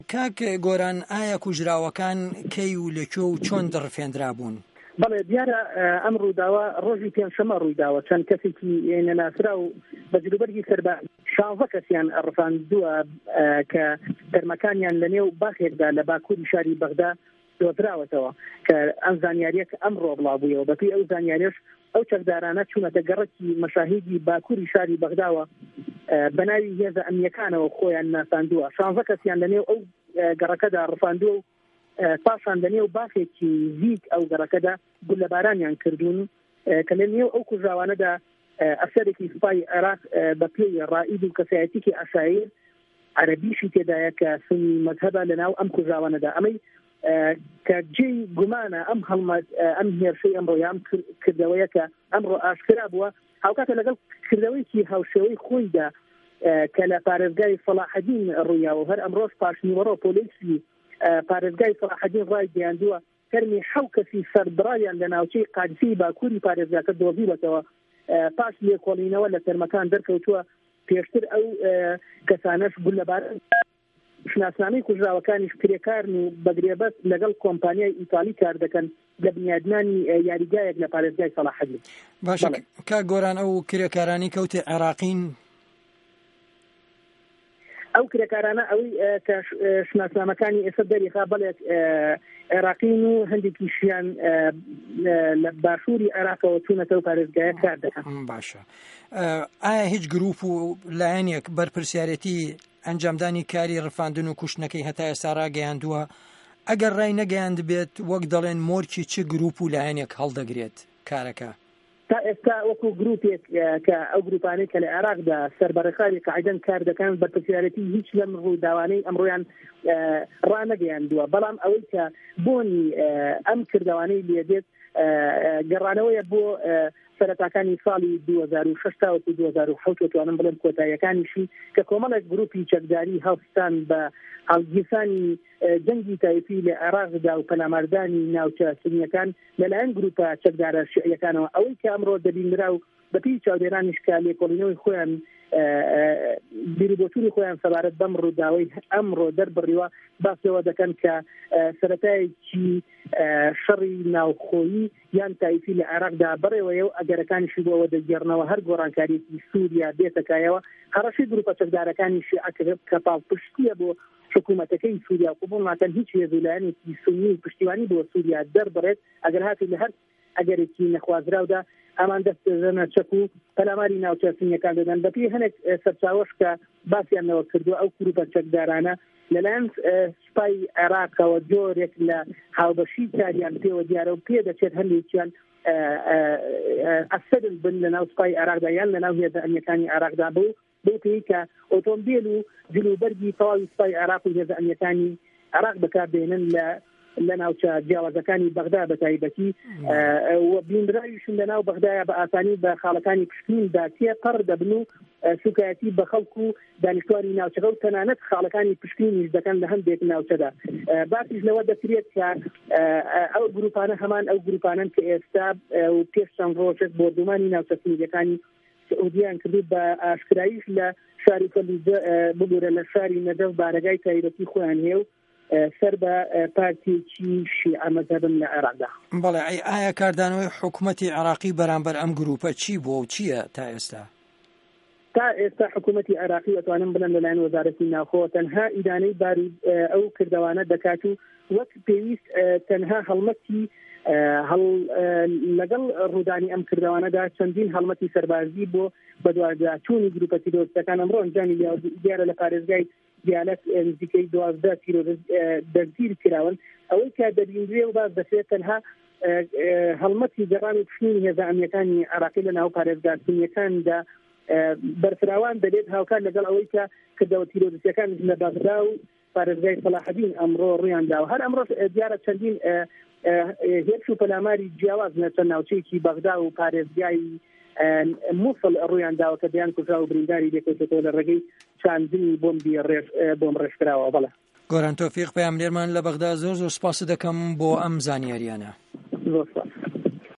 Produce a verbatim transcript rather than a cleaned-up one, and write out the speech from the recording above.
کاک گۆران، ئایا کوژراوەکان کەی و لەکوێ و چۆن دڕفێنرا بوون؟ بەڵێ دیارە ئەم ڕووداوە ڕۆژی پێنجشەمە ڕوویداوە. چەند کەسێکی نەناسرا و بە جلوبەرگی سەربا شانزە کەسیان ڕفاندووە کە تەرمەکانیان لە نێو باخێکدا لە باکووری شاری بەغدا دۆزراوەتەوە کە ئەم زانیاریەک ئەمڕۆ بڵاوبوویەوە. بەپێی ئەو زانیاریەش ئەو چەکدارانە چوونەتە گەڕەکی مەشاهیدی باکووری شاری بەغداوە بەناوی هێزە ئەمنیەکانەوە خۆیان ناساندووە. شانزە کەسیان لە نێو ئەو گەڕەکەدا ڕفاندووە و پاشان لە نێو باخێکی زیک ئەو گەڕەکەدا گول لە بارانیان کردوون کە لە نێو ئەو کوژراوانەدا ئەفسەرێکی سوپای عێراق بە پێی ڕائید و کەسایەتیکی عەشایر عەرەبیشی تێدایە کە سنی مەذهەبە لەناو ئەم کوژراوانەدا. ئەمەی کە جێی گومانە ئەم هەڵمەت ئەم هێرشەی ئەمڕۆ یان کردەوەیە کە ئەمڕۆ ئاشکرا بووە هاوکاتە لەگەڵ کردەوەیکی هاوشێوەی خۆیدا کە لە پارێزگای سەلاحەدین ڕوویاوە. هەر ئەمڕۆژ پاشنیوەڕۆ پۆلیسی پارێزگای سەلاحەدین ڕای گەیاندووە کەرمی حەو کەسی سەربڕایان لە ناوچەی قادسی باکووری پارێزگاکە دۆزیوەتەوە. پاش لێکۆڵینەوە لە تەرمەکان دەرکەوتووە. پێشتر ئەو کەسانەش گول لە باران شناسنامەی کوژراوەکانیش کرێکارن و بەگرێبەست لەگەڵ کۆمپانیای ئیتالی کار دەکەن لە بنیادنانی یاریگایەک لە پارێزگای سەلاحەدین. باشە کاک گۆران، ئەو کرێکارانی کەوتێ عێراقین؟ ئەو کرێکارانە ئەوەی کە شناسنامەکانی ئێستا دەریخا بەڵێک عێراقین و هەندێکیشیان لە باشووری عێراقەوە چوونەتە و پارێزگایە کار دەکەن. باشە، ئایا هیچ گروپ و لایەنێک بەرپرسیارەتی ئەنجامدانی کاری ڕفاندن و کوشتنەکەی هەتا ئێستا ڕاگەیاندووە؟ ئەگەر ڕای نەگەیاند بێت وەک دەڵێن مۆرکی چ گروپ و لایەنێک هەڵدەگرێت کارەکە؟ تا ئێستا وەکو گروپێک کە ئەو گروپانەی کە لە عێراقدا سەربەڕێخاری قاعدەن کار دەکەن بەرپرسیارەتی هیچ لەم ڕووداوانەی ئەمڕۆیان ڕانەگەیاندووە. بەڵام ئەوەی کە بۆنی ئەم کردوانەی لێدێت گەڕانەوەیە بۆ سەرەتاکانی ساڵی دوو هەزار و شەش تا دوو هەزار و حەوت توانم بڵێم کۆتاییەکانیشی کە کۆمەڵێک گروپی چەکداری هەڵستان بە هەڵگیرسانی جەنگی تایپی لە عێراقدا و پەلاماردانی ناوچە سنیەکان لەلایەن گروپە چەکدارە شیعیەکانەوە. ئەوەی کە ئەمڕۆ دەبینرا و بەپێی چاودێرانیش کە لێکۆڵینەوەی خۆیان بیربۆچووری خۆیان سەبارەت بەم ڕووداوەی ئەمڕۆ دەربڕیوە باسەوە دەکەن کە سەرەتایەکی شەڕی ناوخۆیی یان تایفی لە عێراقدا بڕێوەیە و ئەگەرەکانیشی بۆەوە دەگێڕنەوە هەر گۆڕانکاریەکی سووریا بێتەکایەوە. هەڕەشی گروپە چەکدارەکانی شیعە کە پاڵپشتیە بۆ حکوومەتەکەی سووریا قبوڵ ناکەن هیچ هێزولایەنێکی سنی پشتیوانی بۆ سووریا دەربڕێت. ئەگەر هاتی لە هەر ئەگەرێکی نەخوازراودا ئەمان دەست پێژەنە چەک و پەلاماری ناوچە سنیەکان دەدەن. بەپێی هەنێک سەرچاوەش کە باسییانەوە کردووە ئەو گروپە چەکدارانە لەلایەن سوپای عێراقەوە جۆرێک لە هاوبەشی کاریان پێوە دیارە و پێ دەچێت هەندێکیان ئەسەدن بن لە ناو سوپای عێراقدا یان لە ناو هێزە ئەمنیەکانی عێراقدا بوو بۆ پێی کە ئۆتۆمبیل و جلوبەرگی تەواوی سوپای عێراق و هێزە ئەمنیەکانی عێراق بەکاردێنن لە لە ناوچە جیاوازەکانی بەغدا بە تایبەتی و بینراویشن لە ناو بەغدایە بە ئاسانی بە خاڵەکانی پشکنیندا تێپەڕ دەبن و سوکایەتی بە خەڵک و دانیشتوانی ناوچەکە و تەنانەت خاڵەکانی پشکنینیش دەکەن لە هەندێک ناوچەدا. باسیش لەوە دەکرێت کە ئەو گروپانە هەمان ئەو گروپانن کە ئێستا و پێش چەند ڕۆژێک بۆردومانی ناوچە سنیەکانی سعودیان کردو بە ئاشکراییش لە شاری فەلوجە ببوورە لە شاری نەجەف بارەگای تایبەتی خۆیان هەیە و سەر بە پارتیێکی شیعە مەذهەبن لە عێراقدا. بەڵێ ئایا کاردانەوەی حکوومەتی عێراقی بەرامبەر ئەم گروپە چی بووە و چییە تا ئێستا؟ تا ئێستا حکوومەتی عێراقی ئەتوانم بڵێن لەلایەن وەزارەتی ناوخۆ تەنها ئیدانەی باری ئەو کردوانە دەکات و وەک پێویست تەنها هەڵمەتی هەڵ لەگەڵ ڕوودانی ئەم کردوانەدا چەندین هەڵمەتی سەربازی بۆ بەدواگاچوونی گروپە تیرۆریستەکان ئەمڕۆ ئەنجامی دیارە لە پارێزگای دیالەت نزیکەی دوازدە تیرۆریست دەستگیر کراون. ئەوەی کە دەبینرێ و باز دەکرێت تەنها هەڵمەتی گەڕانی پشکنینی هێزە ئەمنیەکانی عێراقی لە ناو پارێزگا سنیەکاندا بەرفراوان دەبێت هاوکار لەگەڵ ئەوەی کە کردەوە تیرۆریستەکان لە بەغدا و پارێزگای سەلاحەدین ئەمڕۆ ڕوویاندا و هەر ئەمڕۆ دیارە چەندین هێرش و پەلاماری جیاواز نەچەند ناوچەیەکی بەغدا و پارێزگای مووسڵ ڕوویان داوە کە دەیان کوژرا و برینداری دەکەوتەوە لە ڕێگەی چاندنی بۆمبی ڕێژ بۆم ڕێژکراوە. بەڵێ گۆران تۆفیق پەیاملێرمان لە بەغدا زۆر زۆر سپاس دەکەم بۆ ئەم زانیاریانە. زۆر سپاس.